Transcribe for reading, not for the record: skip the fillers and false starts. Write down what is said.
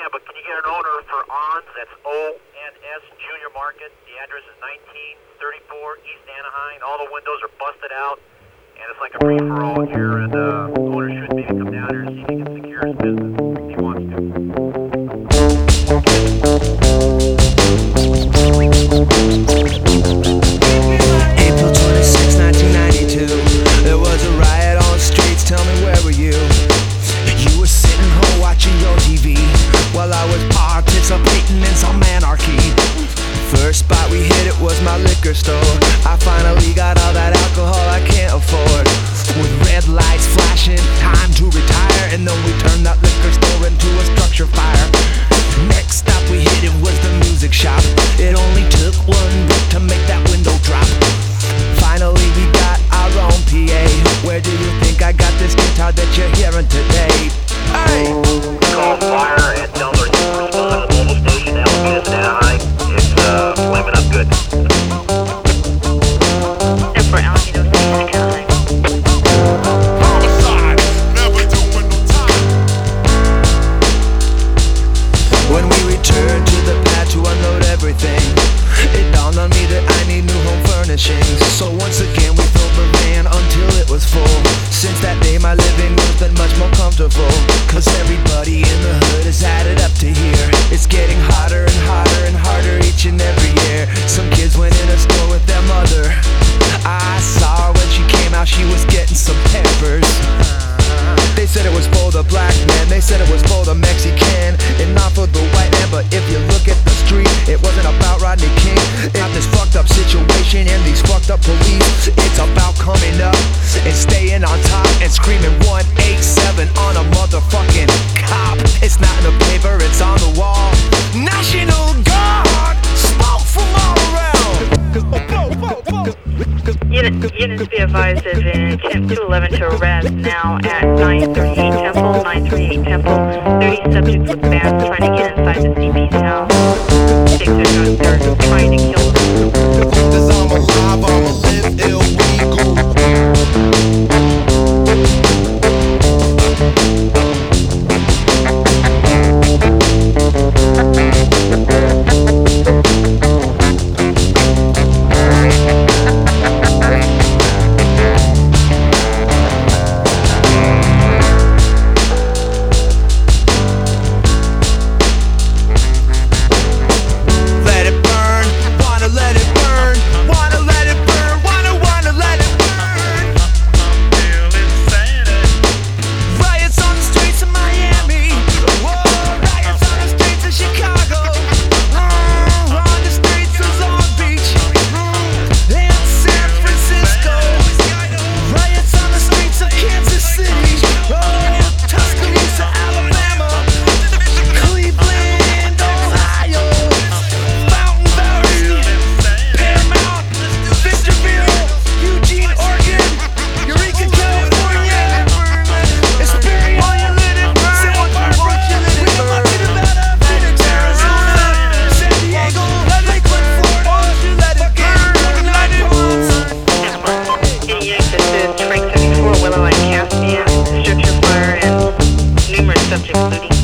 but can you get an owner for ONS? That's ONS Junior Market. The address is 1934 East Anaheim. All the windows are busted out, and it's like a free-for-all here, and the owner should maybe come down here and see if he can secure his business if he wants to. April 26, 1992. There was a riot on the streets. Tell me, where were you? You were sitting home watching your TV while I was participating in some anarchy. First spot we hit, it was my liquor store. I finally got all that alcohol I can't afford. With red lights flashing, time to retire, and then we turned that liquor store into a structure fire. Next stop we hit, it was the music shop. It only took one beat to make that window drop. Finally we got our own PA. Where do you think I got this guitar that you're hearing today? Hey! Call fire and tell them to respond to the mobile station, Alameda, Anaheim. It's flaming up good. And for Alameda Station, Anaheim. When we returned to the pad to unload everything, it dawned on me that I need new home furnishings. So once again we filled the van until it was full. Since that day my living room's been much more comfortable, cause everybody in the hood has added up to here. It's getting hotter and hotter and harder each and every year. Some kids went in a store with their mother. I saw her when she came out, she was getting some peppers. They said it was for the black man, they said it was for the Mexican, and not for the white man. But if you look at the street, it wasn't about Rodney King. Not this fucked up situation and these fucked up police. It's about coming up and staying on top and screaming 187 on a motherfucking cop. It's not in the paper, it's on the wall. National Guard, smoke from all around. Units be advised of an attempt 211 to arrest now at 938 Temple, 938 Temple. 30 subjects with bands trying to get inside the CP's house. They're trying to kill them. Cause I'm alive, I'ma live illegal. Structure fire and numerous subjects looting.